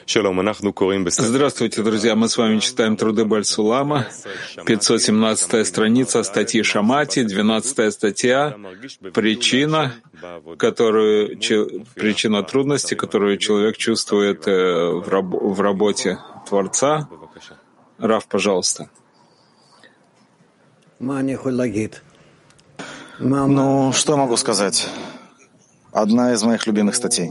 Здравствуйте, друзья. Мы с вами читаем труды Баль-Сулама, 517-я страница статьи Шамати, 12-я статья «Причина трудности, которую человек чувствует в работе Творца». Рав, пожалуйста. Ну, что я могу сказать? Одна из моих любимых статей.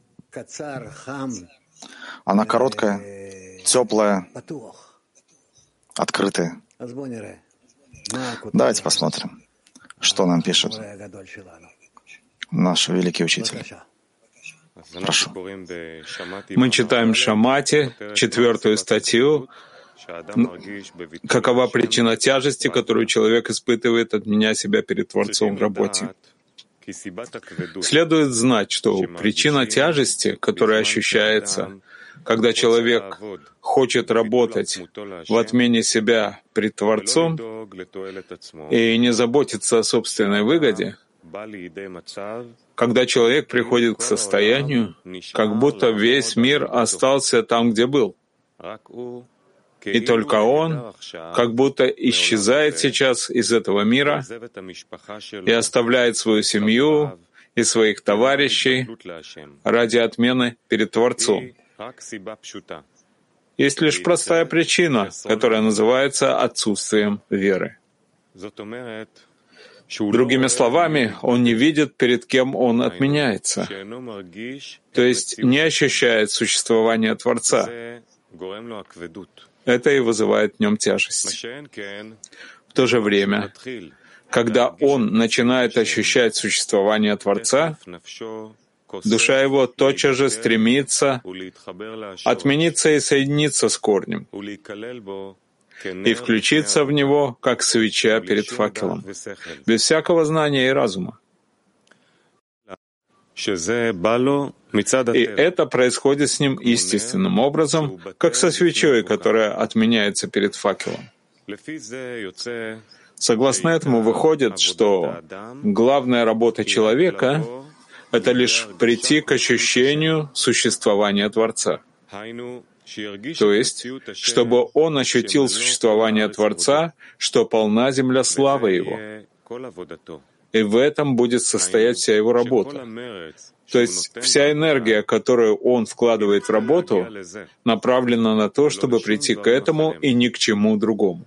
Она короткая, теплая, открытая. Давайте посмотрим, что нам пишет наш великий учитель. Прошу. Мы читаем Шамати, 4-ю статью. Какова причина тяжести, которую человек испытывает, отменяя себя перед Творцом в работе? Следует знать, что причина тяжести, которая ощущается, когда человек хочет работать в отмене себя пред Творцом и не заботиться о собственной выгоде, когда человек приходит к состоянию, как будто весь мир остался там, где был, и только он как будто исчезает сейчас из этого мира и оставляет свою семью и своих товарищей ради отмены перед Творцом. Есть лишь простая причина, которая называется отсутствием веры. Другими словами, он не видит, перед кем он отменяется, то есть не ощущает существования Творца. Это и вызывает в нем тяжесть. В то же время, когда он начинает ощущать существование Творца, душа его тотчас же стремится отмениться и соединиться с корнем и включиться в него, как свеча перед факелом, без всякого знания и разума. И это происходит с ним естественным образом, как со свечой, которая отменяется перед факелом. Согласно этому выходит, что главная работа человека — это лишь прийти к ощущению существования Творца. То есть, чтобы он ощутил существование Творца, что полна земля славы Его. И в этом будет состоять вся его работа. То есть вся энергия, которую он вкладывает в работу, направлена на то, чтобы прийти к этому и ни к чему другому.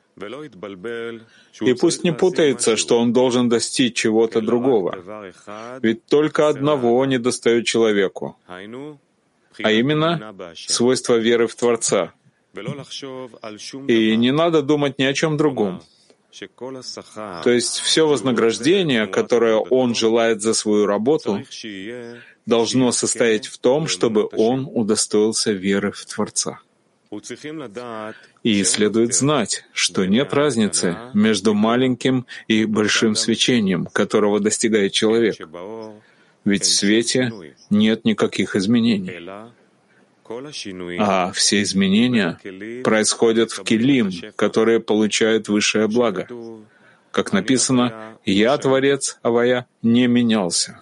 И пусть не путается, что он должен достичь чего-то другого. Ведь только одного недостает человеку, а именно свойство веры в Творца. И не надо думать ни о чем другом. То есть все вознаграждение, которое он желает за свою работу, должно состоять в том, чтобы он удостоился веры в Творца. И следует знать, что нет разницы между маленьким и большим свечением, которого достигает человек. Ведь в свете нет никаких изменений. А все изменения происходят в келим, которые получают высшее благо. Как написано, «Я, Творец Авая, не менялся».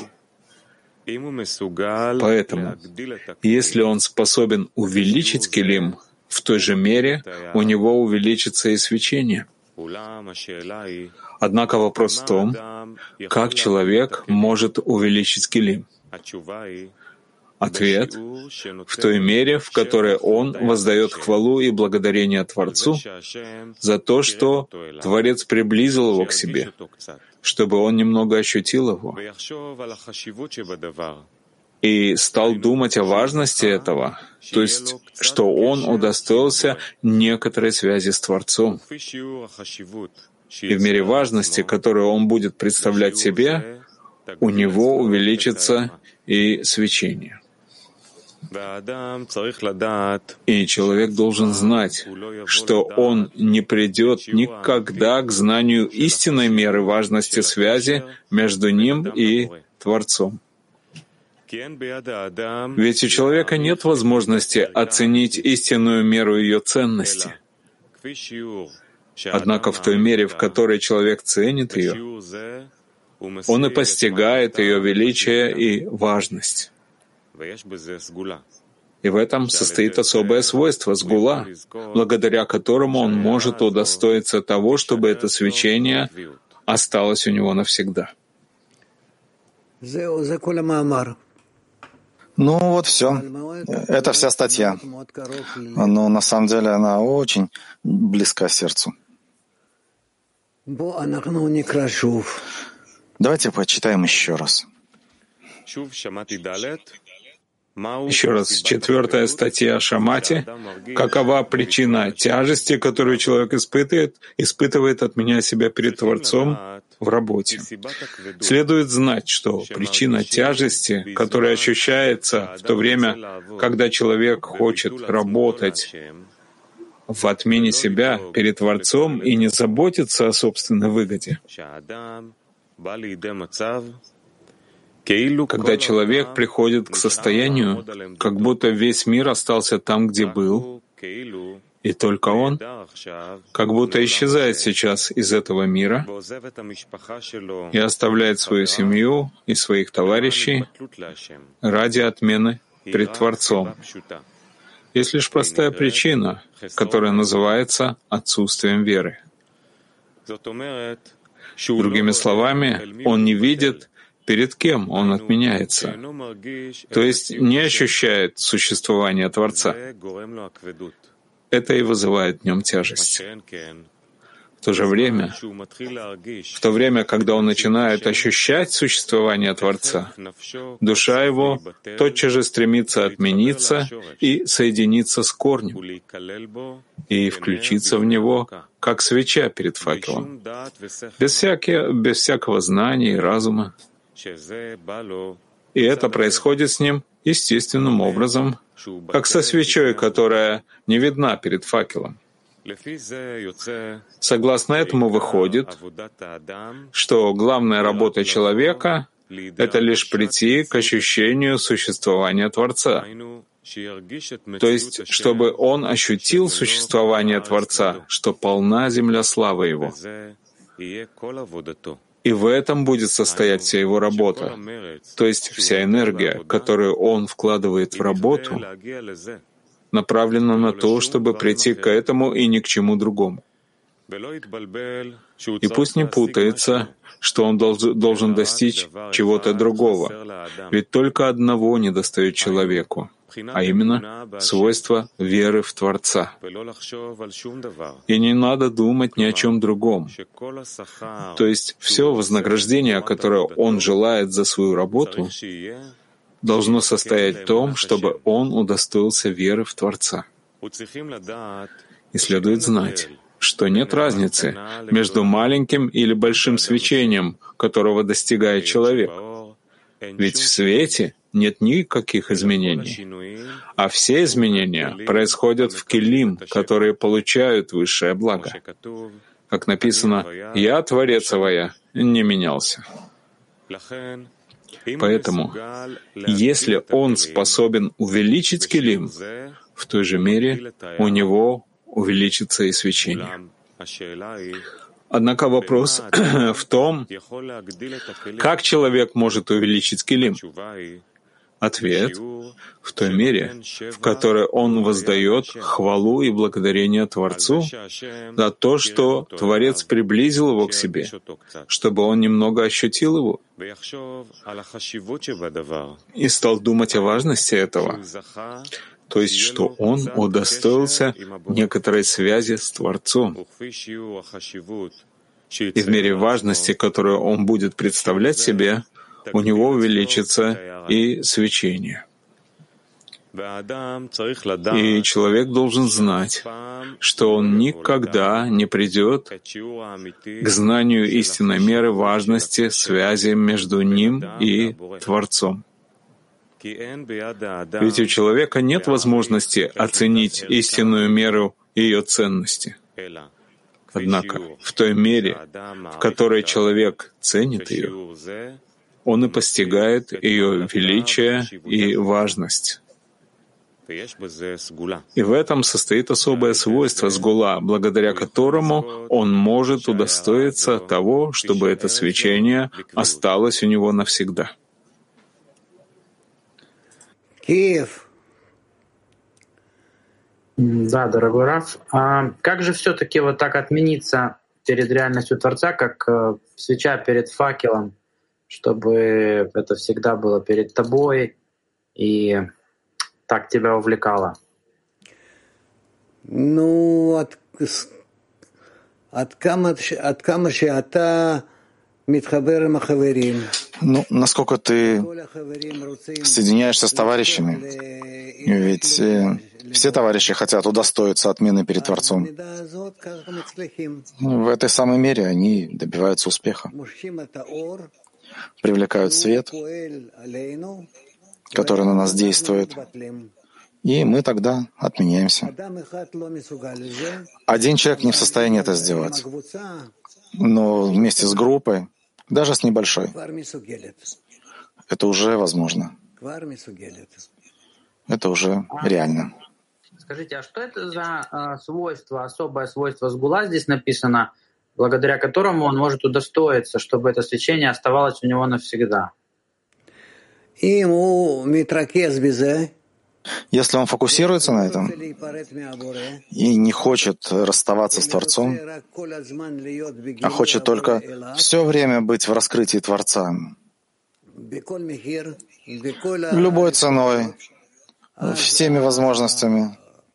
Поэтому, если он способен увеличить келим, в той же мере у него увеличится и свечение. Однако вопрос в том, как человек может увеличить келим. Ответ — в той мере, в которой он воздает хвалу и благодарение Творцу за то, что Творец приблизил его к себе, чтобы он немного ощутил его, и стал думать о важности этого, то есть, что он удостоился некоторой связи с Творцом. И в мере важности, которую он будет представлять себе, у него увеличится и свечение. И человек должен знать, что он не придет никогда к знанию истинной меры важности связи между ним и Творцом. Ведь у человека нет возможности оценить истинную меру ее ценности. Однако в той мере, в которой человек ценит ее, он и постигает ее величие и важность. И в этом состоит особое свойство сгула, благодаря которому он может удостоиться того, чтобы это свечение осталось у него навсегда. Ну вот все. Это вся статья. Но на самом деле она очень близка сердцу. Давайте почитаем еще раз. Еще раз, 4 статья о Шамати. Какова причина тяжести, которую человек испытывает, отменяя себя перед Творцом в работе? Следует знать, что причина тяжести, которая ощущается в то время, когда человек хочет работать в отмене себя перед Творцом и не заботиться о собственной выгоде, когда человек приходит к состоянию, как будто весь мир остался там, где был, и только он, как будто исчезает сейчас из этого мира и оставляет свою семью и своих товарищей ради отмены перед Творцом. Есть лишь простая причина, которая называется отсутствием веры. Другими словами, он не видит, перед кем он отменяется, то есть не ощущает существования Творца. Это и вызывает в нем тяжесть. В то же время, в то время, когда он начинает ощущать существование Творца, душа его тотчас же стремится отмениться и соединиться с корнем, и включиться в него, как свеча перед факелом, без всякого знания и разума. И это происходит с ним естественным образом, как со свечой, которая не видна перед факелом. Согласно этому выходит, что главная работа человека — это лишь прийти к ощущению существования Творца, то есть чтобы он ощутил существование Творца, что полна земля славы Его. И в этом будет состоять вся его работа, то есть вся энергия, которую он вкладывает в работу, направлена на то, чтобы прийти к этому и ни к чему другому. И пусть не путается, что он должен достичь чего-то другого, ведь только одного недостает человеку, а именно свойства веры в Творца. И не надо думать ни о чем другом. То есть все вознаграждение, которое он желает за свою работу, должно состоять в том, чтобы он удостоился веры в Творца. И следует знать, что нет разницы между маленьким или большим свечением, которого достигает человек. Ведь в свете нет никаких изменений, а все изменения происходят в келим, которые получают высшее благо. Как написано, «Я, Творец Авая, не менялся». Поэтому, если он способен увеличить келим, в той же мере у него увеличится и свечение. Однако вопрос в том, как человек может увеличить келим. Ответ — в той мере, в которой он воздает хвалу и благодарение Творцу за то, что Творец приблизил его к себе, чтобы он немного ощутил его и стал думать о важности этого, то есть что он удостоился некоторой связи с Творцом. И в мере важности, которую он будет представлять себе, у него увеличится и свечение. И человек должен знать, что он никогда не придет к знанию истинной меры важности связи между ним и Творцом. Ведь у человека нет возможности оценить истинную меру ее ценности. Однако в той мере, в которой человек ценит ее, он и постигает ее величие и важность. И в этом состоит особое свойство сгула, благодаря которому он может удостоиться того, чтобы это свечение осталось у него навсегда. Киев. Да, дорогой Раф. А как же все-таки вот так отмениться перед реальностью Творца, как свеча перед факелом, чтобы это всегда было перед тобой и так тебя увлекало? Ну, от кама шеата митхабер им ахаверим. Ну, насколько ты соединяешься с товарищами, ведь все товарищи хотят удостоиться отмены перед Творцом. В этой самой мере они добиваются успеха, привлекают свет, который на нас действует, и мы тогда отменяемся. Один человек не в состоянии это сделать, но вместе с группой, даже с небольшой, это уже возможно. Это уже реально. Скажите, а что это за свойство, особое свойство сгула здесь написано, благодаря которому он может удостоиться, чтобы это свечение оставалось у него навсегда? Если он фокусируется на этом и не хочет расставаться с Творцом, а хочет только все время быть в раскрытии Творца, любой ценой, всеми возможностями,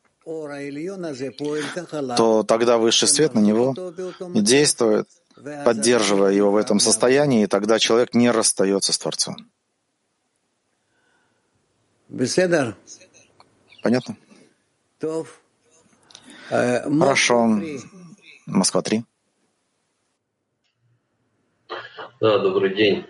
то тогда высший свет на него действует, поддерживая его в этом состоянии, и тогда человек не расстается с Творцом. Понятно? Хорошо. Москва-3. Да, добрый день.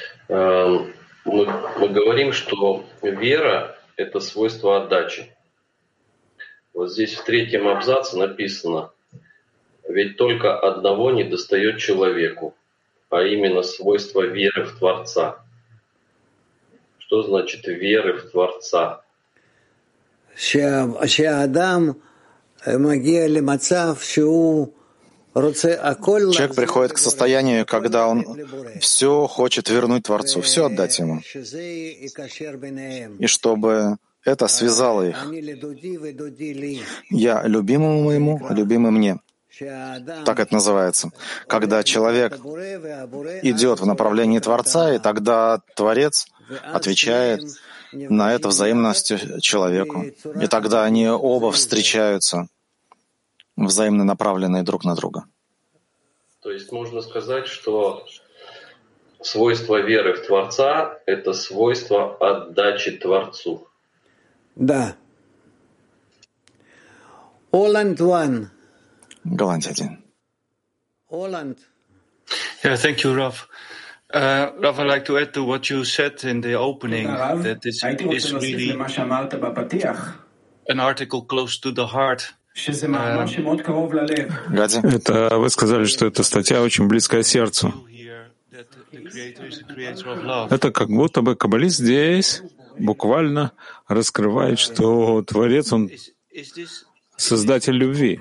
Мы говорим, что вера — это свойство отдачи. Вот здесь в 3-м абзаце написано: «Ведь только одного недостает человеку, а именно свойство веры в Творца». Что значит веры в Творца? Человек приходит к состоянию, когда он все хочет вернуть Творцу, все отдать Ему. И чтобы это связало их. Я любимому моему, любимый мне. Так это называется. Когда человек идет в направлении Творца, и тогда Творец отвечает на это взаимностью человеку. И тогда они оба встречаются, взаимно направленные друг на друга. То есть можно сказать, что свойство веры в Творца — это свойство отдачи Творцу. Да. Holland One. Голландия 1. Holland. Yeah, thank you, Rav. Rav, I'd like to add to what you said in the opening, that this is really an article close to the heart. Это вы сказали, что эта статья очень близкая сердцу. Это как будто бы каббалист здесь буквально раскрывает, что Творец, Он создатель любви.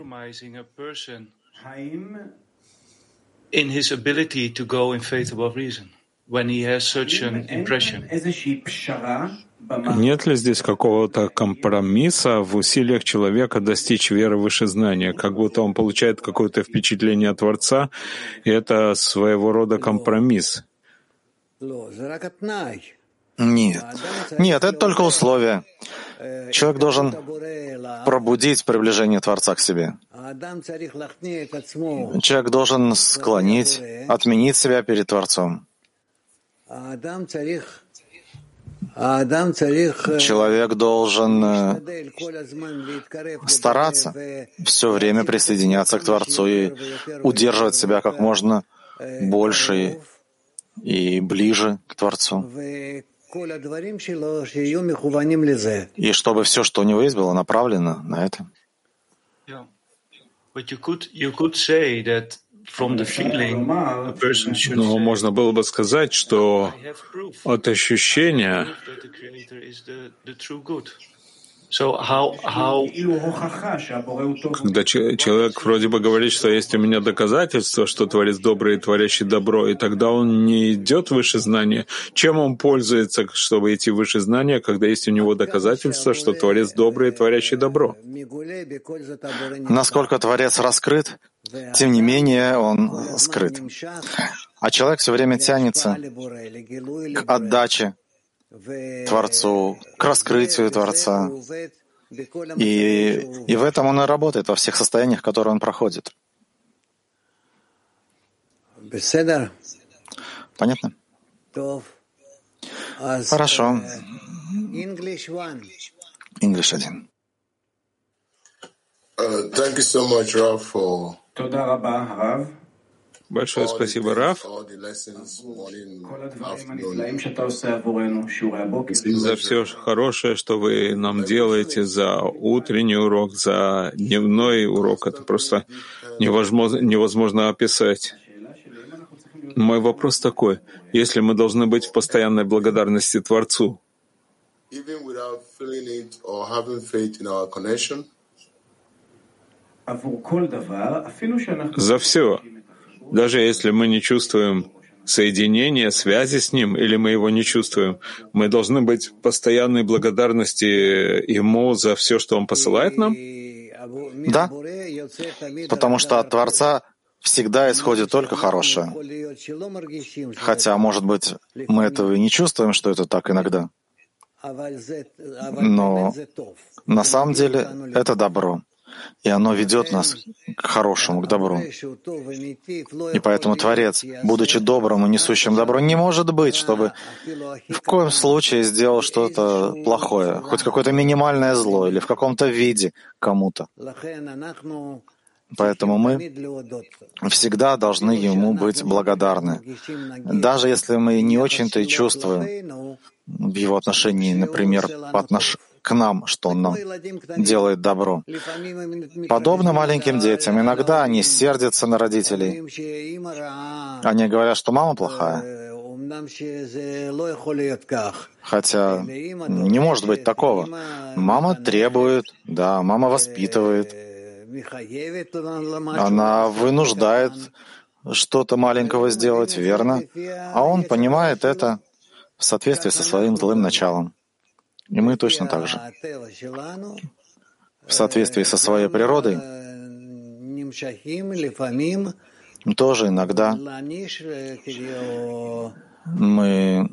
In his ability to go in faith above reason, when he has such an impression. Нет ли здесь какого-то компромисса в усилиях человека достичь веры выше знания, как будто он получает какое-то впечатление от Творца, и это своего рода компромисс? Нет, это только условие. Человек должен пробудить приближение Творца к себе. Человек должен склонить, отменить себя перед Творцом. Человек должен стараться все время присоединяться к Творцу и удерживать себя как можно больше и ближе к Творцу. И чтобы все, что у него есть, было направлено на это. Но можно было бы сказать, что от ощущения So how Когда человек вроде бы говорит, что есть у меня доказательства, что Творец добрый и творящий добро, и тогда он не идет выше знания. Чем он пользуется, чтобы идти выше знания, когда есть у него доказательства, что Творец добрый и творящий добро? Насколько Творец раскрыт, тем не менее он скрыт. А человек все время тянется к отдаче Творцу, к раскрытию Творца. И в этом он и работает, во всех состояниях, которые он проходит. Понятно? Хорошо. English 1. Thank you so much, Rav, for Большое спасибо, Рав, за все хорошее, что вы нам делаете, за утренний урок, за дневной урок. Это просто невозможно описать. Мой вопрос такой: если мы должны быть в постоянной благодарности Творцу, за все, даже если мы не чувствуем соединения, связи с Ним, или мы его не чувствуем, мы должны быть в постоянной благодарности Ему за все, что Он посылает нам? Да, потому что от Творца всегда исходит только хорошее. Хотя, может быть, мы этого и не чувствуем, что это так иногда. Но на самом деле это добро. И оно ведет нас к хорошему, к добру. И поэтому Творец, будучи добрым и несущим добро, не может быть, чтобы в коем случае сделал что-то плохое, хоть какое-то минимальное зло или в каком-то виде кому-то. Поэтому мы всегда должны Ему быть благодарны. Даже если мы не очень-то и чувствуем в Его отношении, например, к нам, что Он нам делает добро. Подобно маленьким детям, иногда они сердятся на родителей. Они говорят, что мама плохая. Хотя не может быть такого. Мама требует, да, мама воспитывает. Она вынуждает что-то маленького сделать, верно? А он понимает это в соответствии со своим злым началом. И мы точно так же. В соответствии со своей природой тоже иногда мы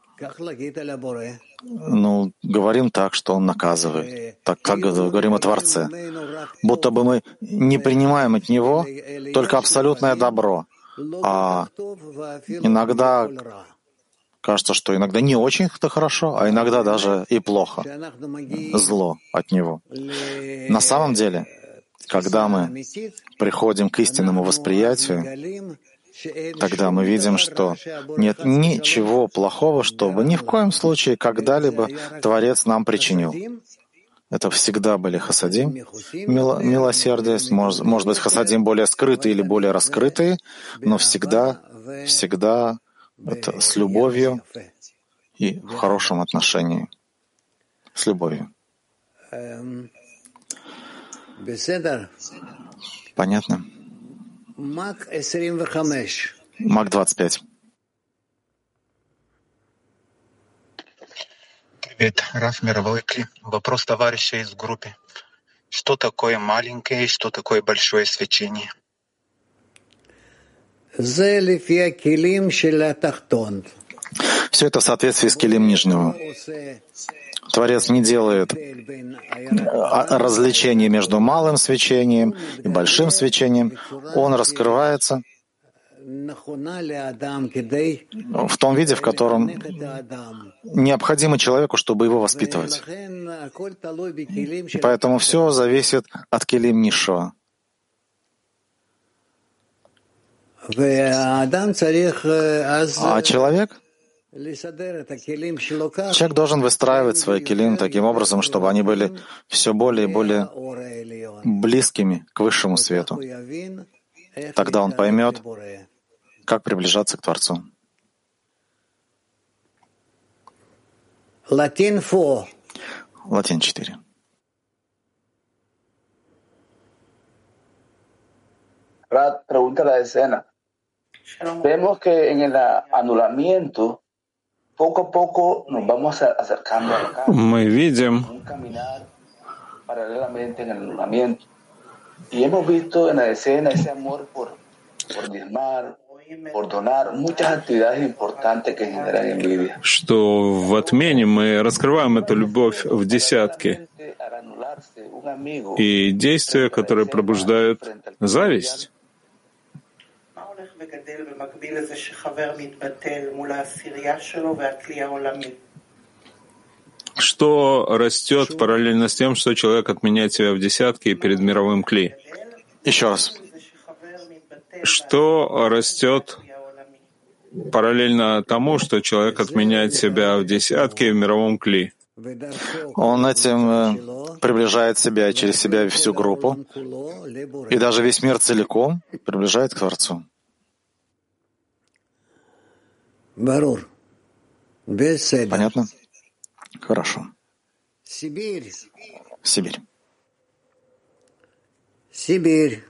говорим так, что Он наказывает. Так как говорим о Творце. Будто бы мы не принимаем от Него только абсолютное добро. А иногда кажется, что иногда не очень-то хорошо, а иногда даже и плохо. Зло от Него. На самом деле, когда мы приходим к истинному восприятию, тогда мы видим, что нет ничего плохого, чтобы ни в коем случае когда-либо Творец нам причинил. Это всегда были хасадим, милосердие, может быть, хасадим более скрытые или более раскрытые, но всегда это с любовью и в хорошем отношении. С любовью. Понятно? Мак 25. Привет, Раф Мировой Кли. Вопрос товарища из группы. Что такое маленькое и что такое большое свечение? Все это в соответствии с келим нижнего. Творец не делает развлечения между малым свечением и большим свечением. Он раскрывается в том виде, в котором необходимо человеку, чтобы его воспитывать. И поэтому все зависит от келим низшего. А человек должен выстраивать свои келим таким образом, чтобы они были все более и более близкими к высшему свету. Тогда он поймет, как приближаться к Творцу. Латин 4. Pregunta la escena. Vemos que en el anulamiento, poco a poco nos vamos acercando a la casa. Мы видим, Un caminar paralelamente en el anulamiento. Y hemos visto en la escena ese amor por diezmar, por donar, muchas actividades importantes que generan envidia. что в отмене мы раскрываем эту любовь в десятке и действия, которые пробуждают зависть. Что растет параллельно с тем, что человек отменяет себя в десятке и перед мировым кли? Еще раз. Что растет параллельно тому, что человек отменяет себя в десятке и в мировом кли? Он этим приближает себя через себя всю группу, и даже весь мир целиком приближает к Творцу. Понятно? Хорошо. Сибирь. Сибирь. Сибирь.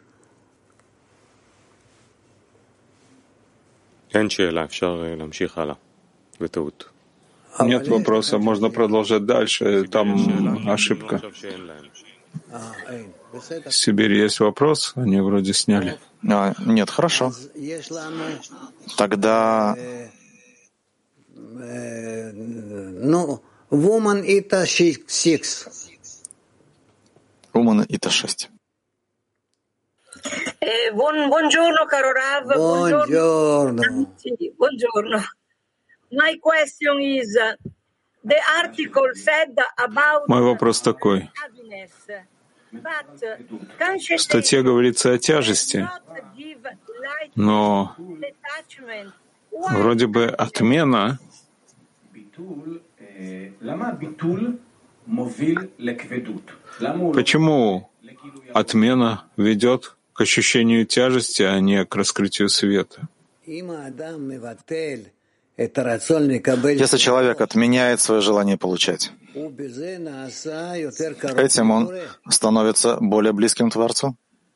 Нет вопроса, можно продолжать дальше, там ошибка. В Сибири есть вопрос, они вроде сняли. Нет, хорошо. Тогда... Woman Ita 6. Woman Ita 6. Buongiorno caro Rav. Buongiorno. Buongiorno. My question is, the article said about Мой вопрос такой. В статье говорится о тяжести, но вроде бы отмена Почему отмена ведет к ощущению тяжести, а не к раскрытию света? Если человек отменяет свое желание получать, этим он становится более близким к Творцу.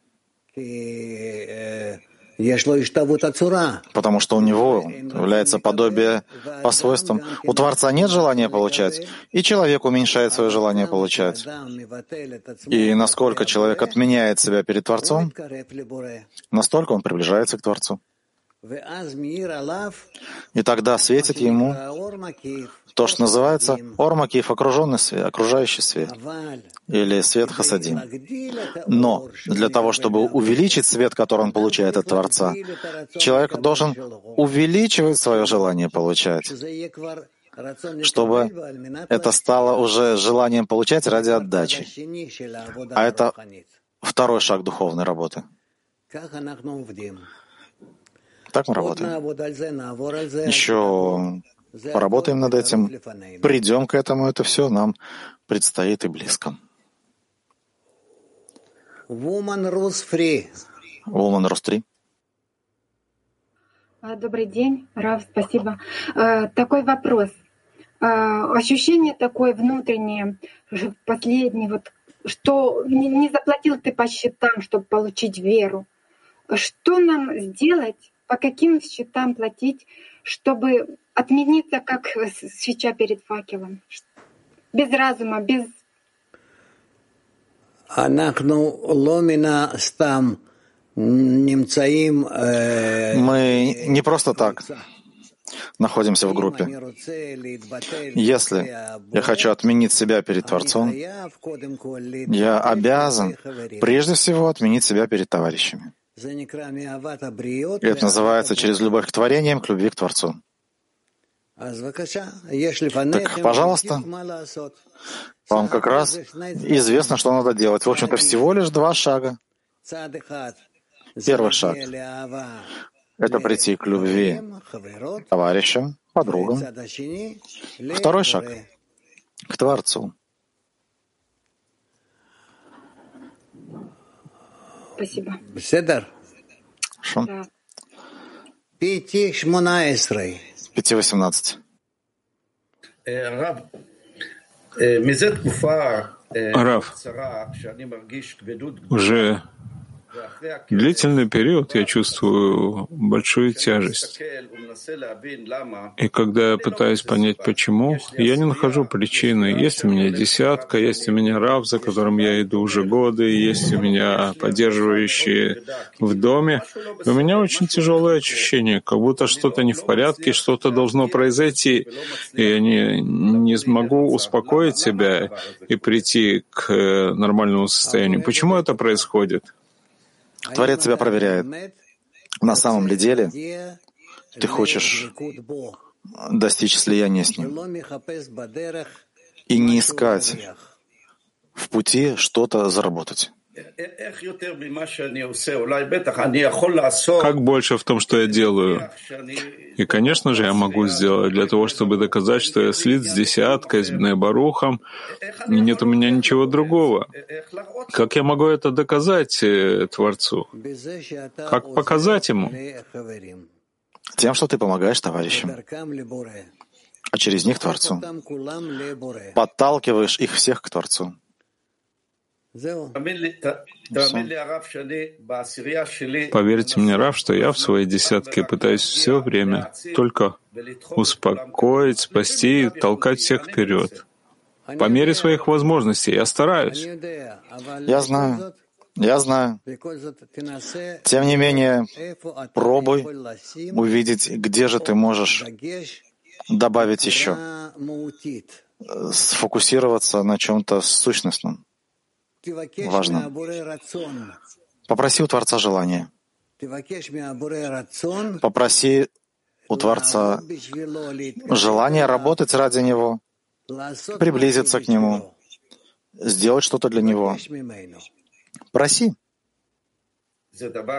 Потому что у него является подобие по свойствам. У Творца нет желания получать, и человек уменьшает свое желание получать. И насколько человек отменяет себя перед Творцом, настолько он приближается к Творцу. И тогда светит ему то, что называется ор макиф, окруженный свет, окружающий свет, или свет хасадим. Но для того, чтобы увеличить свет, который он получает от Творца, человек должен увеличивать свое желание получать, чтобы это стало уже желанием получать ради отдачи. А это второй шаг духовной работы. Так мы работаем. Еще поработаем над этим, придем к этому, это все нам предстоит и близко. Woman Rus 3. Woman Rus 3. Добрый день, Рав, спасибо. Такой вопрос. Ощущение такое внутреннее, последнее, вот, что не заплатил ты по счетам, чтобы получить веру. Что нам сделать, по каким счетам платить, чтобы отмениться, как свеча перед факелом? Без разума, без... Мы не просто так находимся в группе. Если я хочу отменить себя перед Творцом, я обязан прежде всего отменить себя перед товарищами. И это называется через любовь к творениям, к любви к Творцу. Так, пожалуйста, вам как раз известно, что надо делать. В общем-то, всего лишь 2 шага. Первый шаг — это прийти к любви к товарищам, подругам. Второй шаг — к Творцу. Спасибо. Хорошо. Да. 5:18. Рав, уже длительный период я чувствую большую тяжесть. И когда я пытаюсь понять, почему, я не нахожу причины. Есть у меня десятка, есть у меня рав, за которым я иду уже годы, есть у меня поддерживающие в доме. И у меня очень тяжелое ощущение, как будто что-то не в порядке, что-то должно произойти. И я не смогу успокоить себя и прийти к нормальному состоянию. Почему это происходит? Творец тебя проверяет. На самом ли деле ты хочешь достичь слияния с Ним и не искать в пути что-то заработать. Как больше в том, что я делаю? И, конечно же, я могу сделать для того, чтобы доказать, что я слит с десяткой, с Бней Барухом, и нет у меня ничего другого. Как я могу это доказать Творцу? Как показать Ему? Тем, что ты помогаешь товарищам, а через них Творцу. Подталкиваешь их всех к Творцу. Поверьте мне, Рав, что я в своей десятке пытаюсь все время только успокоить, спасти и толкать всех вперед. По мере своих возможностей я стараюсь. Я знаю. Тем не менее, пробуй увидеть, где же ты можешь добавить еще, сфокусироваться на чем-то сущностном, важном. Попроси у Творца желания. Попроси у Творца желания работать ради Него, приблизиться к Нему, сделать что-то для Него. Проси. Это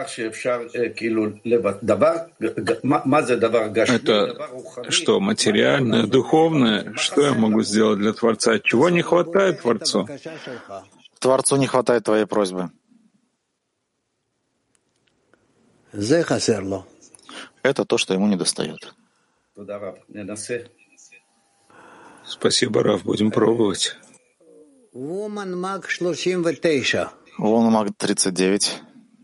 что, материальное, духовное? Что я могу сделать для Творца? Чего не хватает Творцу? Творцу не хватает твоей просьбы. Это то, что ему недостает. Спасибо, Рав, будем пробовать. Вон Маг 39.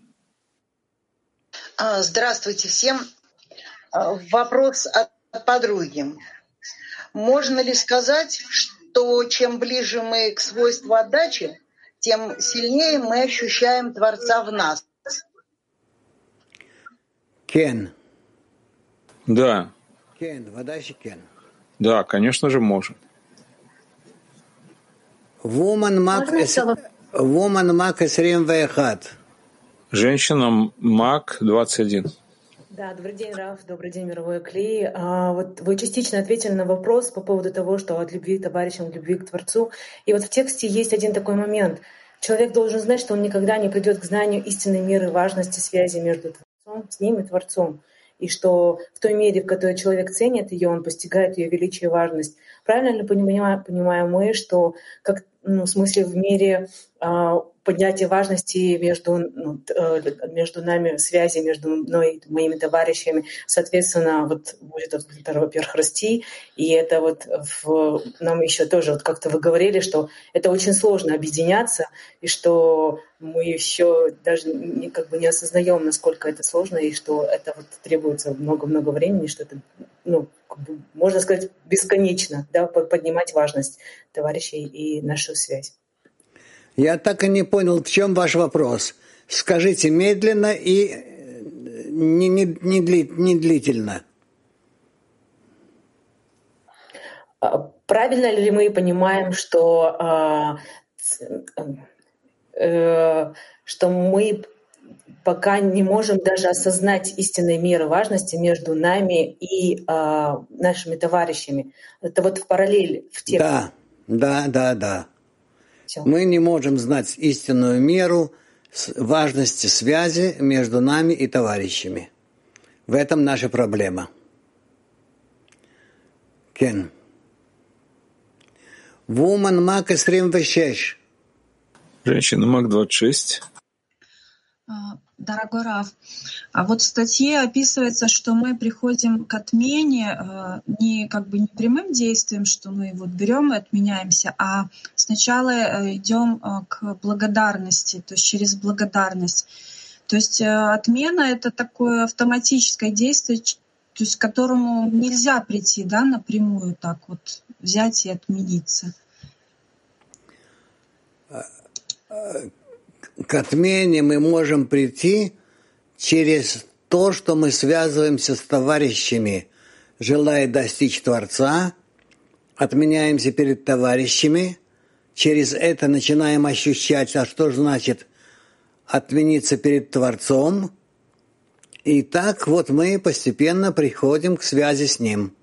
Здравствуйте всем. Вопрос от подруги. Можно ли сказать, что чем ближе мы к свойству отдачи, тем сильнее мы ощущаем Творца в нас? Кен. Да. Да, конечно же, можем. Женщина Мак 21. Да, добрый день, Раф, добрый день, мировой Кли. Вот вы частично ответили на вопрос по поводу того, что от любви к товарищам, от любви к Творцу. И вот в тексте есть один такой момент. Человек должен знать, что он никогда не придет к знанию истинной меры важности связи между Творцом, с ним и Творцом. И что в той мере, в которой человек ценит ее, он постигает ее величие и важность. Правильно ли понимаем мы, что как, в смысле в мере поднятия важности между нами, связи между мной и моими товарищами, соответственно, вот будет, во-первых, расти, и это вот нам еще тоже, вот как-то вы говорили, что это очень сложно объединяться, и что мы еще даже не осознаем, насколько это сложно, и что это вот требуется много-много времени, что это, можно сказать, бесконечно, да, поднимать важность товарищей и нашу связь. Я так и не понял, в чем ваш вопрос. Скажите медленно и не длительно. Правильно ли мы понимаем, что мы пока не можем даже осознать истинной меры важности между нами и нашими товарищами? Это вот в параллель в тексте. Да. Мы не можем знать истинную меру важности связи между нами и товарищами. В этом наша проблема. Кен. Woman Мак 26. Женщина Мак 26. Дорогой Рав, а вот в статье описывается, что мы приходим к отмене не прямым действием, что мы вот берем и отменяемся, а сначала идем к благодарности, то есть через благодарность. То есть отмена — это такое автоматическое действие, то есть к которому нельзя прийти, да, напрямую так вот взять и отмениться. К отмене мы можем прийти через то, что мы связываемся с товарищами, желая достичь Творца, отменяемся перед товарищами, через это начинаем ощущать, а что значит отмениться перед Творцом, и так вот мы постепенно приходим к связи с Ним.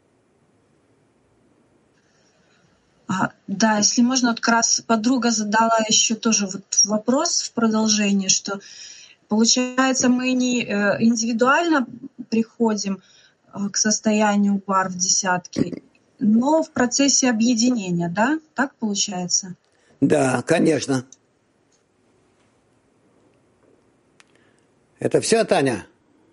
Да, если можно, вот как раз подруга задала еще тоже вот вопрос в продолжение, что получается мы не индивидуально приходим к состоянию пар в десятке, но в процессе объединения, да? Так получается? Да, конечно. Это все, Таня?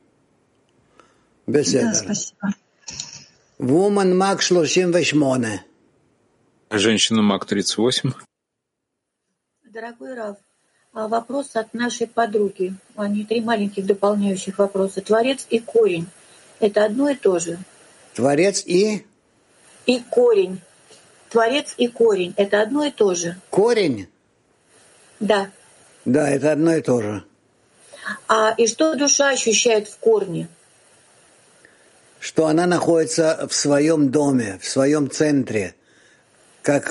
Беседа. Да, спасибо. Woman Mag 38. Женщина Маг 38. Дорогой Рав, вопрос от нашей подруги. Они 3 маленьких дополняющих вопроса. Творец и корень — это одно и то же? Творец и корень. Творец и корень — это одно и то же? Корень? Да. Да, это одно и то же. И что душа ощущает в корне? Что она находится в своем доме, в своем центре, как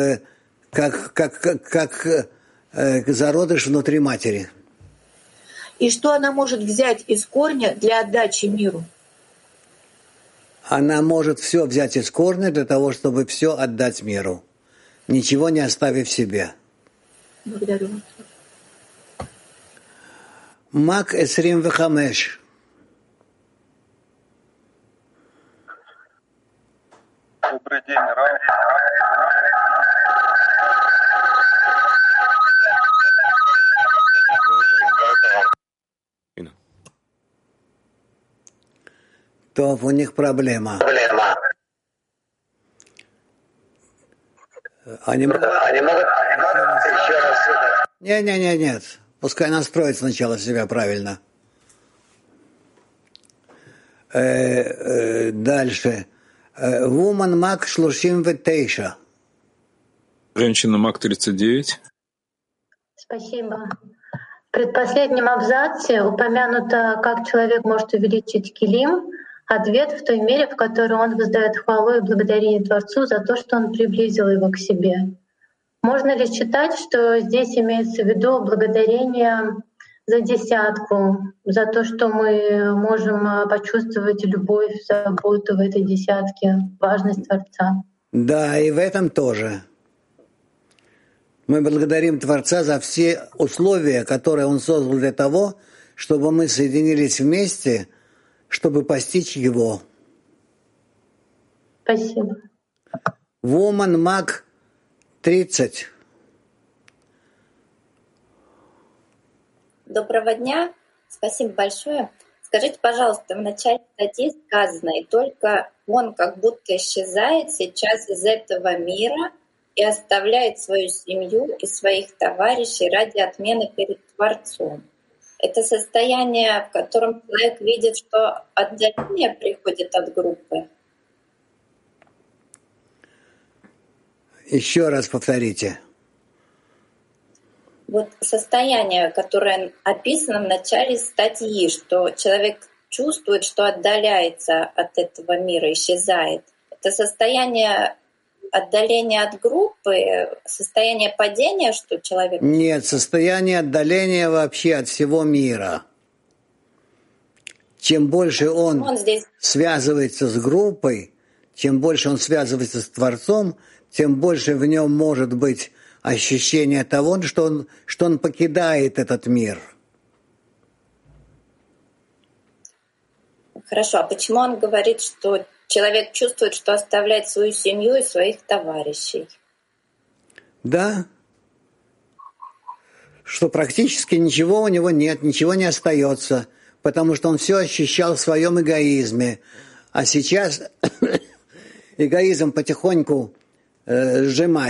зародыш внутри матери. И что она может взять из корня для отдачи миру? Она может все взять из корня для того, чтобы все отдать миру, ничего не оставив себе. Благодарю вас. Маг 25. Добрый день, Рав. То у них проблема. Они могут еще раз. Нет. Пускай настроит сначала себя правильно. Дальше. Woman Mag 39. Женщина Маг 39. Спасибо. В предпоследнем абзаце упомянуто, как человек может увеличить килим, ответ в той мере, в которой он воздает хвалу и благодарение Творцу за то, что он приблизил его к себе. Можно ли считать, что здесь имеется в виду благодарение за десятку, за то, что мы можем почувствовать любовь, заботу в этой десятке, важность Творца? Да, и в этом тоже. Мы благодарим Творца за все условия, которые Он создал для того, чтобы мы соединились вместе, чтобы постичь Его. Спасибо. Woman Mag 30. Доброго дня. Спасибо большое. Скажите, пожалуйста, в начале статьи сказано, и только он как будто исчезает сейчас из этого мира и оставляет свою семью и своих товарищей ради отмены перед Творцом. Это состояние, в котором человек видит, что отдаление приходит от группы. Еще раз повторите. Вот состояние, которое описано в начале статьи, что человек чувствует, что отдаляется от этого мира, исчезает. Это состояние отдаления от группы, состояние падения, что человек... Нет, состояние отдаления вообще от всего мира. Чем больше он здесь связывается с группой, чем больше он связывается с Творцом, тем больше в нем может быть ощущение того, что он покидает этот мир. Хорошо, а почему он говорит, что человек чувствует, что оставляет свою семью и своих товарищей? Да. Что практически ничего у него нет, ничего не остается, потому что он все ощущал в своем эгоизме. А сейчас эгоизм потихоньку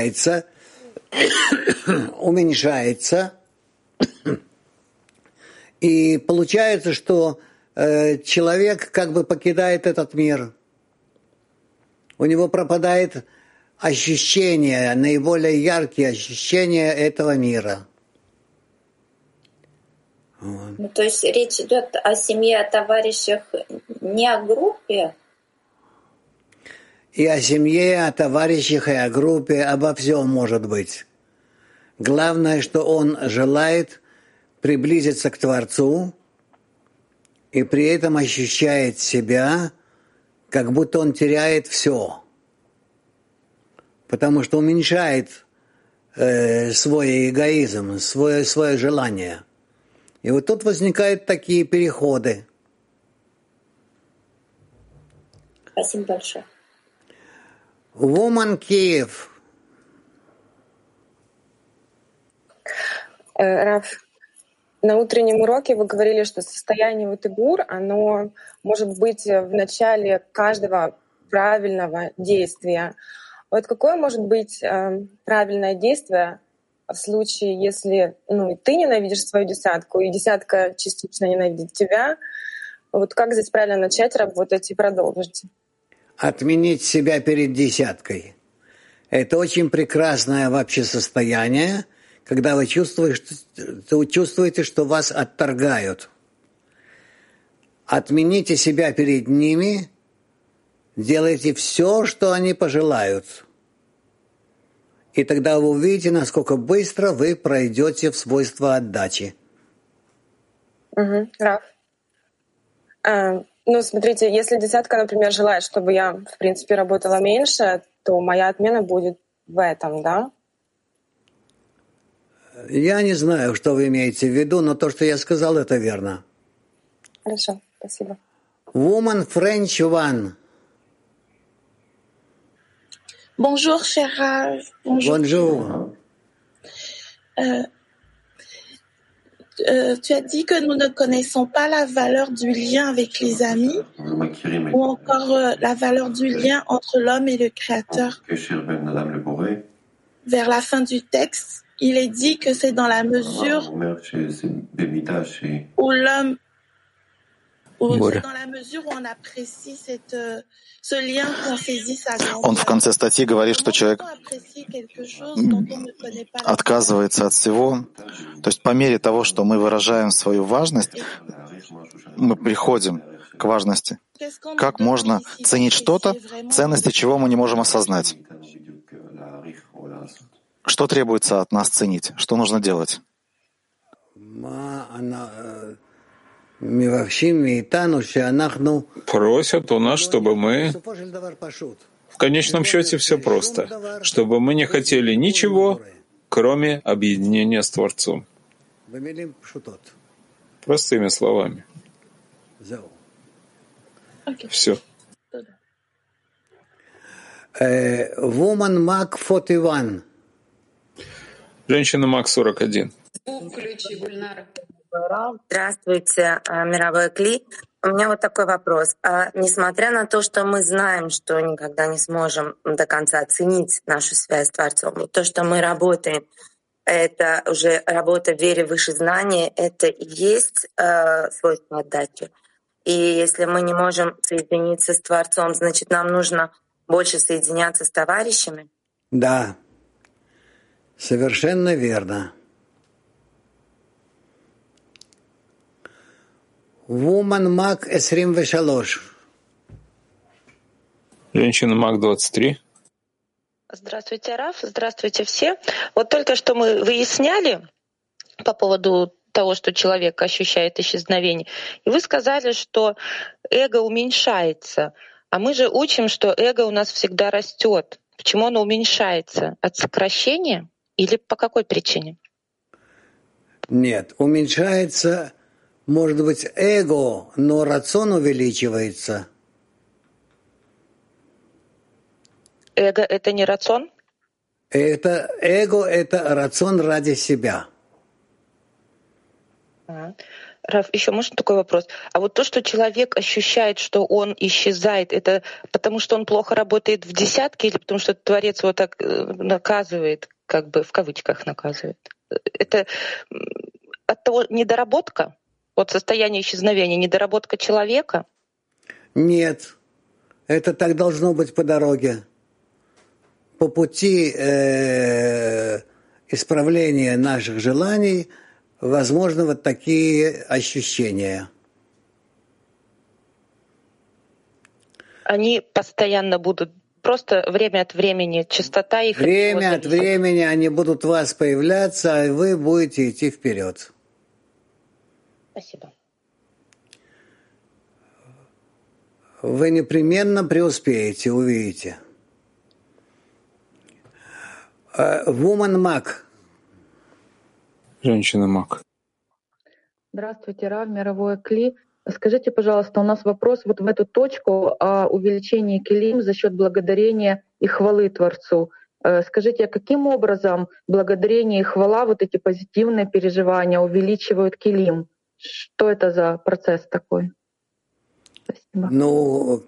сжимается, уменьшается, И получается, что человек как бы покидает этот мир. У него пропадает ощущение, наиболее яркие ощущения этого мира. Вот. Ну, то есть речь идет о семье, о товарищах, не о группе? И о семье, о товарищах, и о группе, обо всем может быть. Главное, что он желает приблизиться к Творцу и при этом ощущает себя, как будто он теряет все, потому что уменьшает свой эгоизм, свое желание. И вот тут возникают такие переходы. Спасибо большое. Woman Киев. Рав, на утреннем уроке вы говорили, что состояние ватыбур, оно может быть в начале каждого правильного действия. Вот какое может быть правильное действие в случае, если ты ненавидишь свою десятку, и десятка частично ненавидит тебя? Вот как здесь правильно начать работать и продолжить? Отменить себя перед десяткой. Это очень прекрасное вообще состояние, когда вы чувствуете, что вас отторгают. Отмените себя перед ними, делайте все, что они пожелают. И тогда вы увидите, насколько быстро вы пройдете в свойства отдачи. Рав. Смотрите, если десятка, например, желает, чтобы я, в принципе, работала меньше, то моя отмена будет в этом, да? Я не знаю, что вы имеете в виду, но то, что я сказал, это верно. Хорошо, спасибо. Woman French One. Bonjour, cher Rav. Bonjour. Tu as dit que nous ne connaissons pas la valeur du lien avec les amis ou encore la valeur du lien entre l'homme et le Créateur. Vers la fin du texte, il est dit que c'est dans la mesure où l'homme, c'est dans la mesure où on apprécie ce lien qu'on saisit sa grandeur. Он в конце статьи говорит, что человек отказывается от всего. То есть по мере того, что мы выражаем свою важность, мы приходим к важности. Как можно ценить что-то, ценности чего мы не можем осознать? Что требуется от нас ценить? Что нужно делать? Просят у нас, чтобы мы... В конечном счете все просто. Чтобы мы не хотели ничего, кроме объединения с Творцом. Простыми словами. Все. Woman Mac 41. Женщина Мак 41. Здравствуйте, мировой Кли. У меня вот такой вопрос. Несмотря на то, что мы знаем, что никогда не сможем до конца оценить нашу связь с Творцом, вот то, что мы работаем, это уже работа в вере выше знания, это и есть свойство отдачи. И если мы не можем соединиться с Творцом, значит, нам нужно больше соединяться с товарищами? Да, совершенно верно. Woman Mac 23. Женщина Мак 23. Здравствуйте, Раф. Здравствуйте все. Вот только что мы выясняли по поводу того, что человек ощущает исчезновение. И вы сказали, что эго уменьшается. А мы же учим, что эго у нас всегда растет. Почему оно уменьшается? От сокращения или по какой причине? Нет, уменьшается, может быть, эго, но рацион увеличивается. Эго — это не рацион? Это эго — это рацион ради себя. Раф, еще можно такой вопрос? А вот то, что человек ощущает, что он исчезает, это потому, что он плохо работает в десятке, или потому, что Творец его так наказывает, как бы в кавычках наказывает? Это от того недоработка? Вот состояние исчезновения, недоработка человека? Нет. Это так должно быть по дороге. По пути исправления наших желаний возможны вот такие ощущения. Они постоянно будут, просто время от времени, частота их... Время от времени они будут у вас появляться, а вы будете идти вперед. Спасибо. Вы непременно преуспеете, увидите. Woman Маг. Женщина-маг. Здравствуйте, Рав, мировое Кли. Скажите, пожалуйста, у нас вопрос вот в эту точку о увеличении килим за счет благодарения и хвалы Творцу. Скажите, а каким образом благодарение и хвала, вот эти позитивные переживания увеличивают килим? Что это за процесс такой? Спасибо. Ну,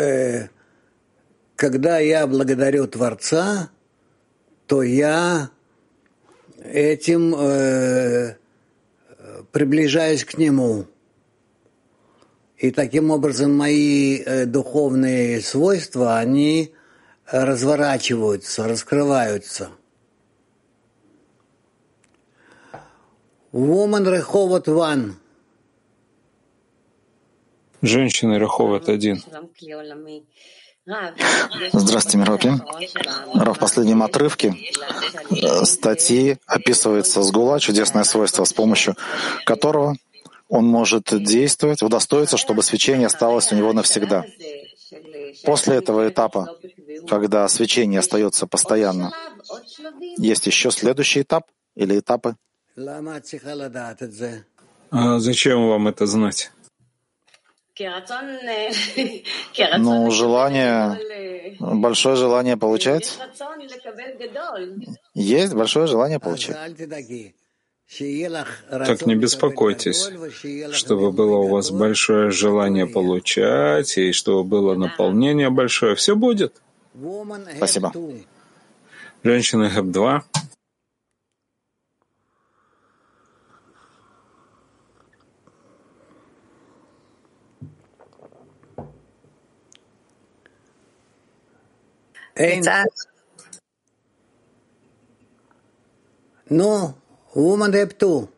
когда я благодарю Творца, то я этим приближаюсь к Нему. И таким образом мои духовные свойства, они разворачиваются, раскрываются. Woman Реховот Ван. Женщина Реховот 1. Здравствуйте, Мировой. В последнем отрывке статьи описывается сгула, чудесное свойство, с помощью которого он может действовать, удостоиться, чтобы свечение осталось у него навсегда. После этого этапа, когда свечение остается постоянно, есть еще следующий этап или этапы? А зачем вам это знать? Ну, желание, большое желание получать. Есть большое желание получать. Так не беспокойтесь, чтобы было у вас большое желание получать, и чтобы было наполнение большое. Все будет. Спасибо. Женщина ГЭП 2. Ну, Woman ГЭП 2.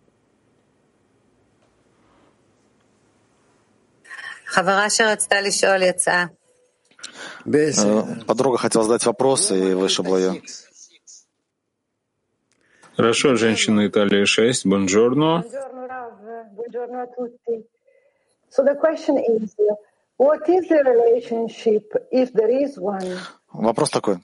Подруга хотела задать вопрос и вышибла ее. Хорошо, женщина Италии 6. Бонжорно. So the question is, what is the relationship, if there is one, Вопрос такой.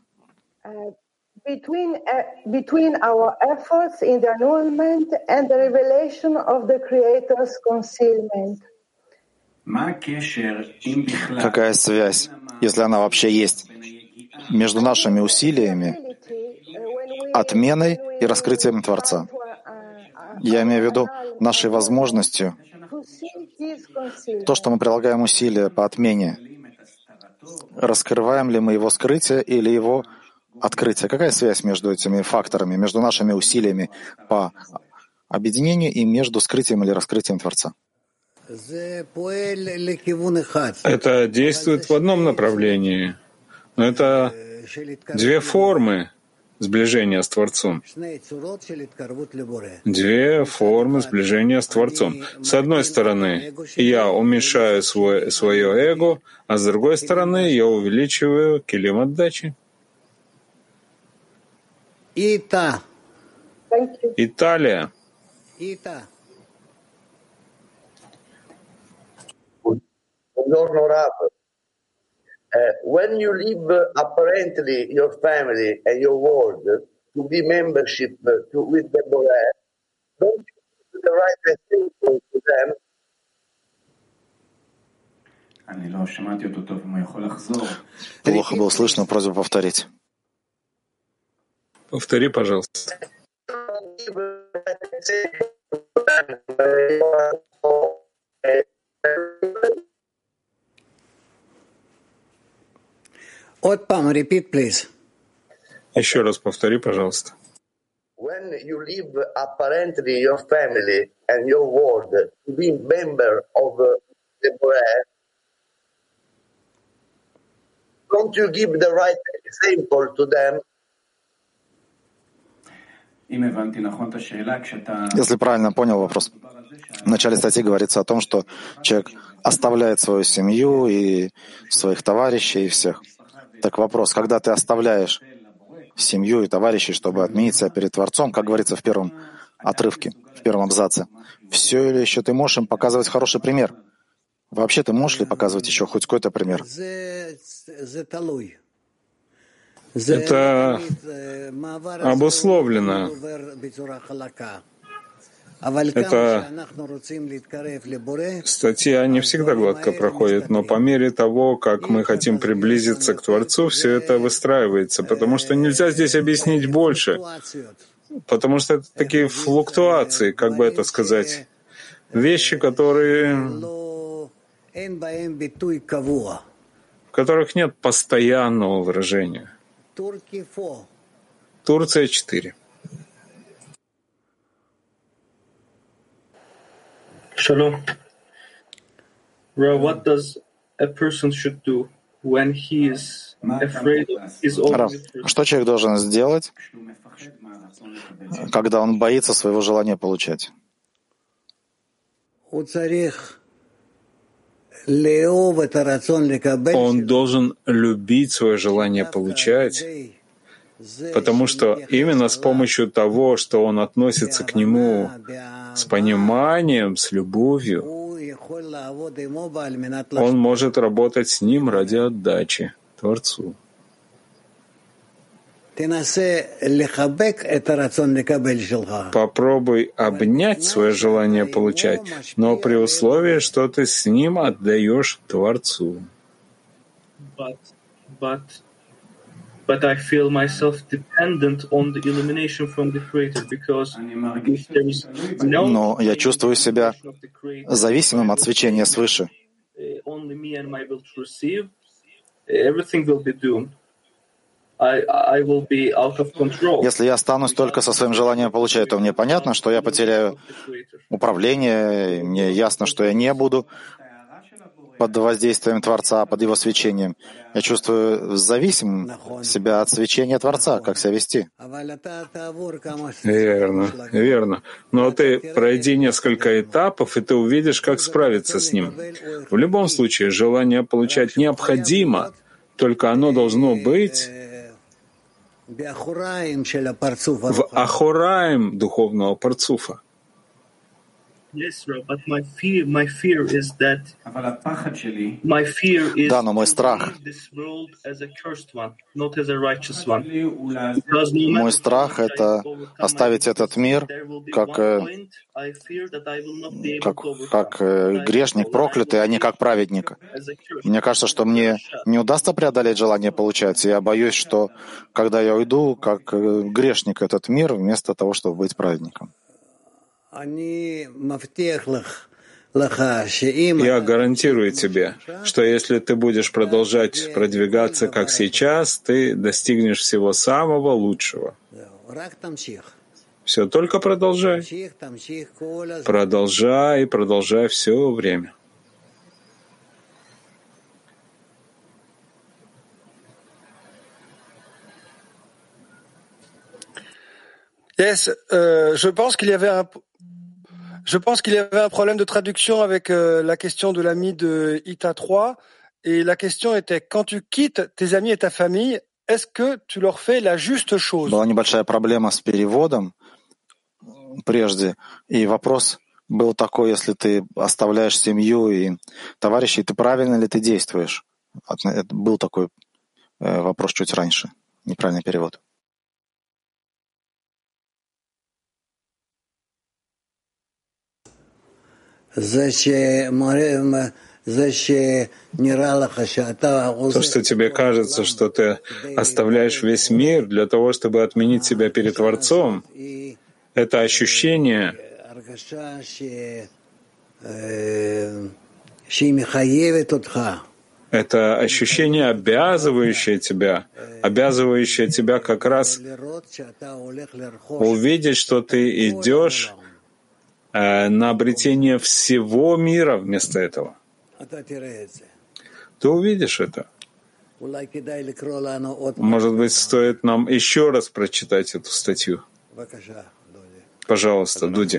Between our efforts in the annulment and the revelation of the Creator's concealment? Какая связь, если она вообще есть, между нашими усилиями, отменой и раскрытием Творца? Я имею в виду нашей возможностью, то, что мы прилагаем усилия по отмене, раскрываем ли мы его скрытие или его открытие? Какая связь между этими факторами, между нашими усилиями по объединению и между скрытием или раскрытием Творца? Это действует в одном направлении, но это две формы сближения с Творцом. Две формы сближения с Творцом. С одной стороны, я уменьшаю свое эго, а с другой стороны, я увеличиваю килим отдачи. Италия. Buongiorno Rav. When you leave apparently your family and your world to be membership with the Boré, don't you do the right thing to them? Плохо было слышно, просьба повторить. Повтори, пожалуйста. Repeat, please. Еще раз повтори, пожалуйста. when you leave apparently your family and your world to be member of the Boreh, don't you give the right example to them? Если правильно понял вопрос, в начале статьи говорится о том, что человек оставляет свою семью и своих товарищей и всех. Так вопрос, когда ты оставляешь семью и товарищей, чтобы отменить себя перед Творцом, как говорится в первом отрывке, в первом абзаце, все или еще ты можешь им показывать хороший пример? Вообще ты можешь ли показывать еще хоть какой-то пример? Это обусловлено. Это статья не всегда гладко проходит, но по мере того, как мы хотим приблизиться к Творцу, все это выстраивается, потому что нельзя здесь объяснить больше, потому что это такие флуктуации, как бы это сказать, вещи, в которых нет постоянного выражения. Турция 4. Shalom. Rav, what does a person should do when he is afraid of his own? Что человек должен сделать, когда он боится своего желания получать? Он должен любить свое желание получать, потому что именно с помощью того, что он относится к нему с пониманием, с любовью, он может работать с ним ради отдачи Творцу. Попробуй обнять свое желание получать, но при условии, что ты с ним отдаешь Творцу. But I feel myself dependent on the illumination from the Creator, because if there is no, но я чувствую себя зависимым от свечения свыше. Only me and my will to receive, everything will be doomed. I will be out of control. Если я останусь только со своим желанием получать, то мне понятно, что я потеряю управление, и мне ясно, что я не буду под воздействием Творца, под его свечением. Я чувствую зависимым себя от свечения Творца, как себя вести. Верно. Но ты пройди несколько этапов, и ты увидишь, как справиться с ним. В любом случае, желание получать необходимо, только оно должно быть в ахураим духовного парцуфа. Yes, but my fear is that да, но мой страх, мой страх — это оставить этот мир как грешник проклятый, а не как праведник. Мне кажется, что мне не удастся преодолеть желание получать. Я боюсь, что когда я уйду, как грешник этот мир, вместо того, чтобы быть праведником. Я гарантирую тебе, что если ты будешь продолжать продвигаться, как сейчас, ты достигнешь всего самого лучшего. Все, только продолжай. Продолжай и продолжай все время. Yes, je pense qu'il y avait un problème de traduction avec la question de l'ami de Ita 3. Et la question était, quand tu quittes tes amis et ta famille, est-ce que tu leur fais la juste chose? Была небольшая проблема с переводом прежде. И вопрос был такой, если ты оставляешь семью и товарищей, ты правильно ли ты действуешь? Это был такой вопрос чуть раньше. Неправильный перевод. То, что тебе кажется, что ты оставляешь весь мир для того, чтобы отменить себя перед Творцом, это ощущение, Это ощущение, обязывающее тебя как раз увидеть, что ты идешь на обретение всего мира вместо этого. Ты увидишь это. Может быть, стоит нам еще раз прочитать эту статью. Пожалуйста, Дуди.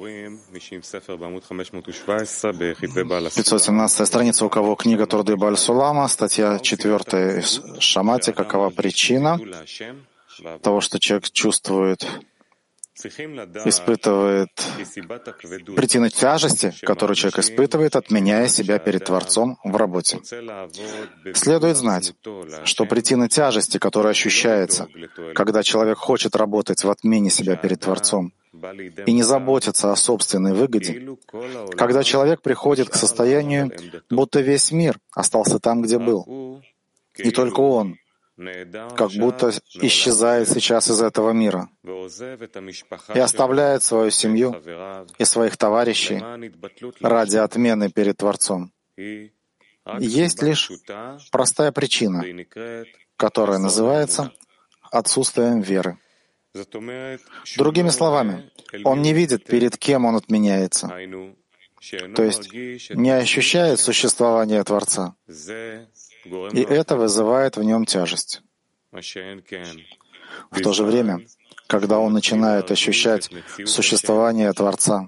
517 страница, у кого книга Турды Баль-Сулама, статья 4 в Шамате. Какова причина того, что человек чувствует, испытывает причину тяжести, которую человек испытывает, отменяя себя перед Творцом в работе. Следует знать, что причина тяжести, которая ощущается, когда человек хочет работать в отмене себя перед Творцом и не заботиться о собственной выгоде, когда человек приходит к состоянию, будто весь мир остался там, где был, и только он, как будто исчезает сейчас из этого мира и оставляет свою семью и своих товарищей ради отмены перед Творцом. Есть лишь простая причина, которая называется отсутствием веры. Другими словами, он не видит, перед кем он отменяется, то есть не ощущает существование Творца. И это вызывает в нем тяжесть. В то же время, когда он начинает ощущать существование Творца,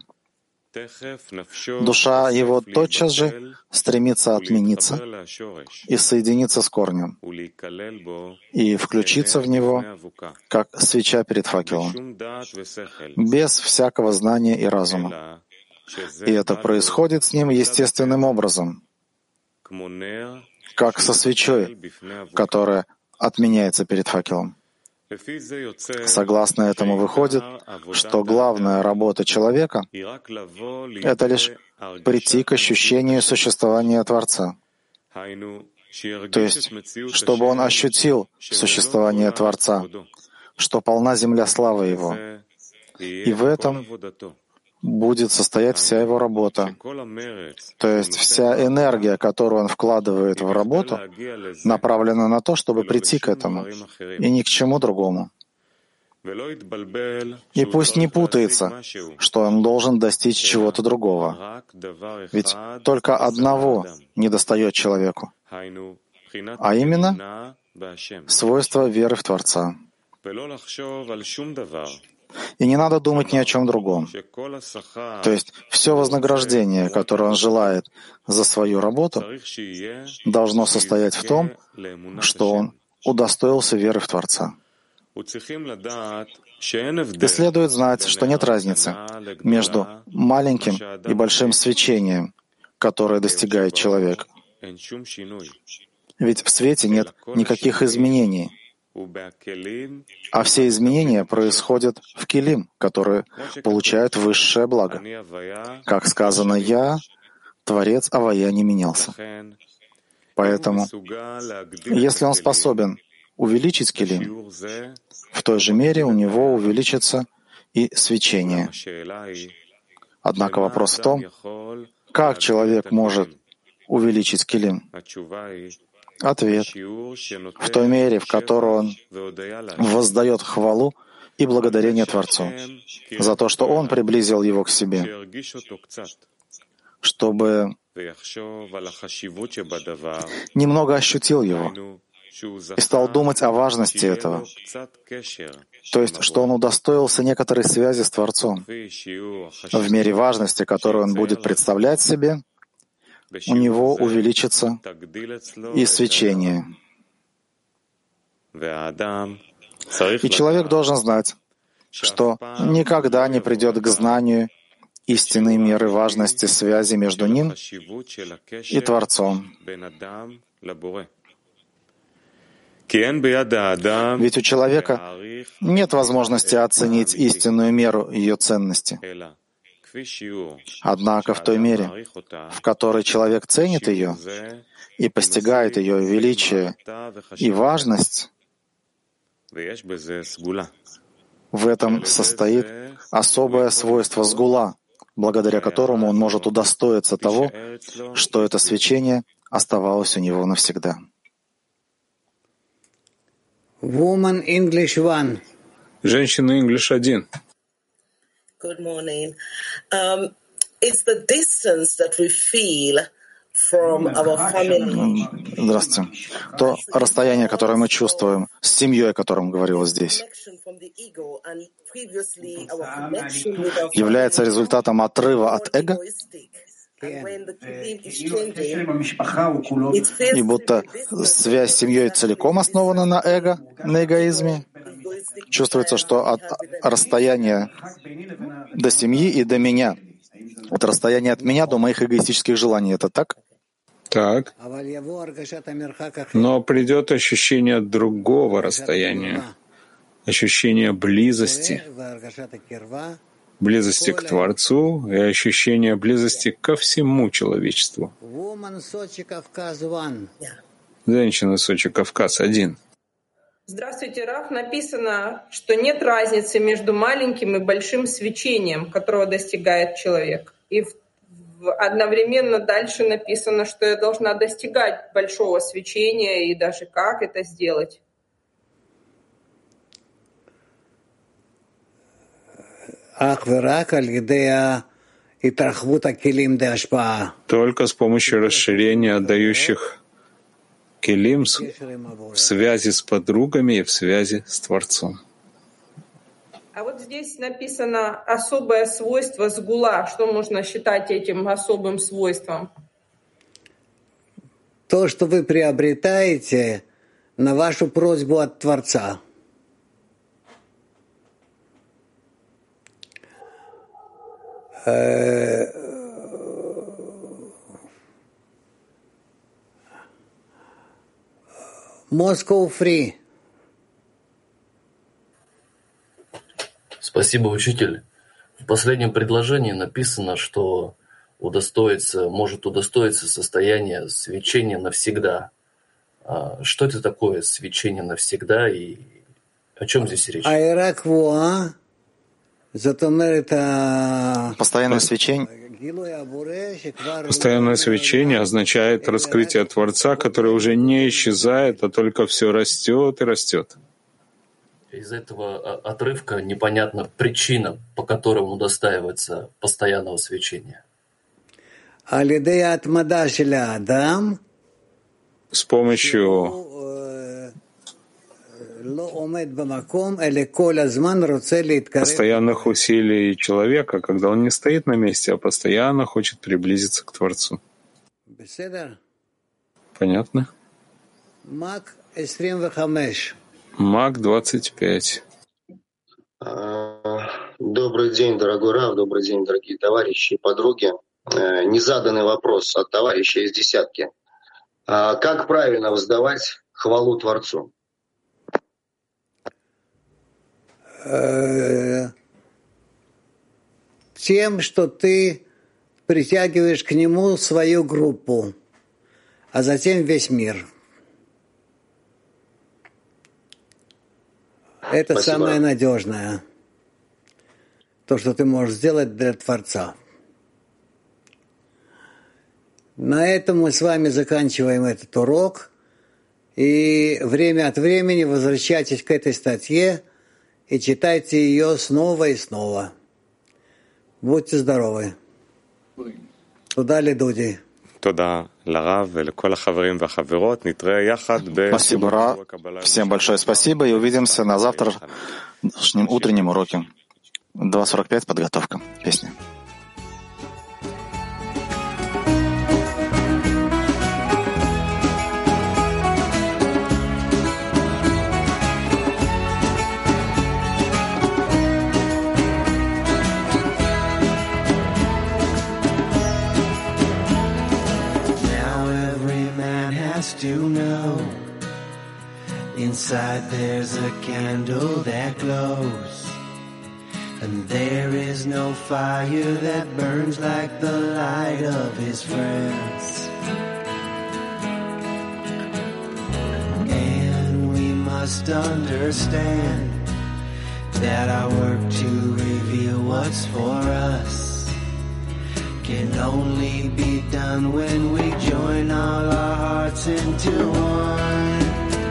душа его тотчас же стремится отмениться и соединиться с корнем и включиться в него, как свеча перед факелом, без всякого знания и разума. И это происходит с ним естественным образом, как со свечой, которая отменяется перед факелом. Согласно этому выходит, что главная работа человека — это лишь прийти к ощущению существования Творца. То есть, чтобы он ощутил существование Творца, что полна земля славы Его. И в этом будет состоять вся его работа. То есть вся энергия, которую он вкладывает в работу, направлена на то, чтобы прийти к этому, и ни к чему другому. И пусть не путается, что он должен достичь чего-то другого. Ведь только одного недостает человеку, а именно свойство веры в Творца. И не надо думать ни о чем другом. То есть все вознаграждение, которое он желает за свою работу, должно состоять в том, что он удостоился веры в Творца. И следует знать, что нет разницы между маленьким и большим свечением, которое достигает человек. Ведь в свете нет никаких изменений, а все изменения происходят в келим, которые получают высшее благо. Как сказано, «Я, Творец Авая, не менялся». Поэтому, если он способен увеличить келим, в той же мере у него увеличится и свечение. Однако вопрос в том, как человек может увеличить келим. Ответ — в той мере, в которой он воздает хвалу и благодарение Творцу за то, что он приблизил его к себе, чтобы немного ощутил его и стал думать о важности этого, то есть, что он удостоился некоторой связи с Творцом. В мере важности, которую он будет представлять себе, у него увеличится и свечение. И человек должен знать, что никогда не придет к знанию истинной меры важности связи между ним и Творцом. Ведь у человека нет возможности оценить истинную меру ее ценности. Однако в той мере, в которой человек ценит ее и постигает ее величие и важность, в этом состоит особое свойство сгула, благодаря которому он может удостоиться того, что это свечение оставалось у него навсегда. Woman English 1. Женщина English 1. Good morning. It's the distance that we feel from our family. Здравствуйте. То расстояние, которое мы чувствуем с семьей, о котором говорилось здесь, является результатом отрыва от эго, и будто связь с семьей целиком основана на эго, на эгоизме. Чувствуется, что от расстояния до семьи и до меня, от расстояния от меня до моих эгоистических желаний. Это так? Так. Но придет ощущение другого расстояния, ощущение близости к Творцу и ощущение близости ко всему человечеству. Женщина Сочи, Кавказ, 1. Здравствуйте, Рав. Написано, что нет разницы между маленьким и большим свечением, которого достигает человек. И одновременно дальше написано, что я должна достигать большого свечения и даже как это сделать. Только с помощью расширения отдающих келим в связи с подругами и в связи с Творцом. А вот здесь написано особое свойство сгула. Что можно считать этим особым свойством? То, что вы приобретаете на вашу просьбу от Творца. Moscow Free. Спасибо, учитель. В последнем предложении написано, что может удостоиться состояния свечения навсегда. Что это такое свечение навсегда и о чем здесь речь? Постоянное свечение означает раскрытие Творца, которое уже не исчезает, а только все растет и растет. Из этого отрывка непонятна причина, по которой он удостаивается постоянного свечения. С помощью постоянных усилий человека, когда он не стоит на месте, а постоянно хочет приблизиться к Творцу. Понятно? Маг 25. Добрый день, дорогой Рав, добрый день, дорогие товарищи и подруги. Незаданный вопрос от товарища из десятки. Как правильно воздавать хвалу Творцу? Тем, что ты притягиваешь к нему свою группу, а затем весь мир. Это Спасибо. Самое надежное, то, что ты можешь сделать для Творца. На этом мы с вами заканчиваем этот урок. И время от времени возвращайтесь к этой статье и читайте ее снова и снова. Будьте здоровы. Туда ли, Дуди? Спасибо, Ра. Всем большое спасибо и увидимся на завтрашнем утреннем уроке. 2:45 подготовка. Песня. To know inside there's a candle that glows, and there is no fire that burns like the light of his friends. And we must understand that our work to reveal what's for us can only be done when we join all our hearts into one.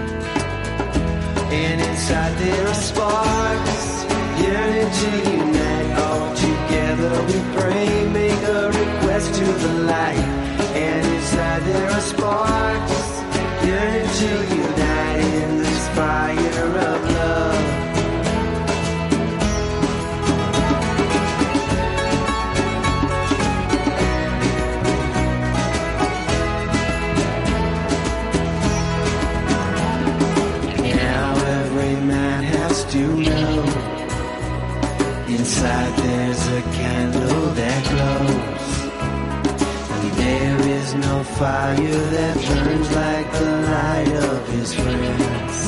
And inside there are sparks yearning to unite. All together we pray, make a request to the light. And inside there are sparks yearning to unite in this fire of love. To know inside there's a candle that glows, and there is no fire that burns like the light of his friends.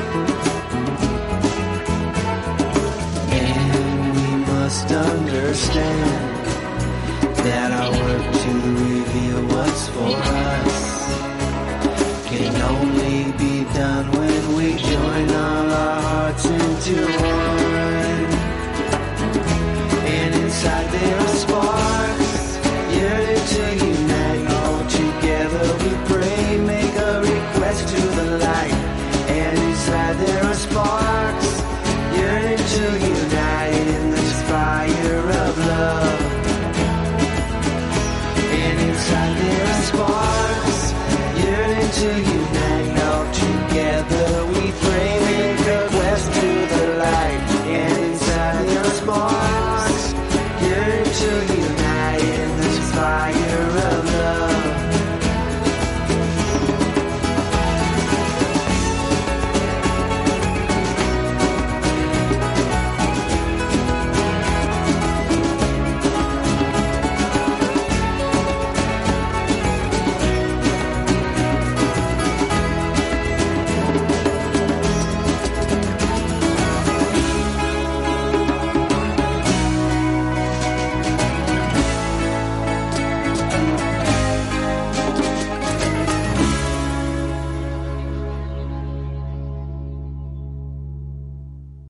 And we must understand that our work to reveal what's for us can only be done when we join all our hearts into one. And inside there are sparks yearning to unite. All together we pray, make a request to the light. And inside there are sparks yearning to unite in this fire of love. And inside there are sparks yearning to unite. All together we pray, make a quest to the light. And inside there are sparks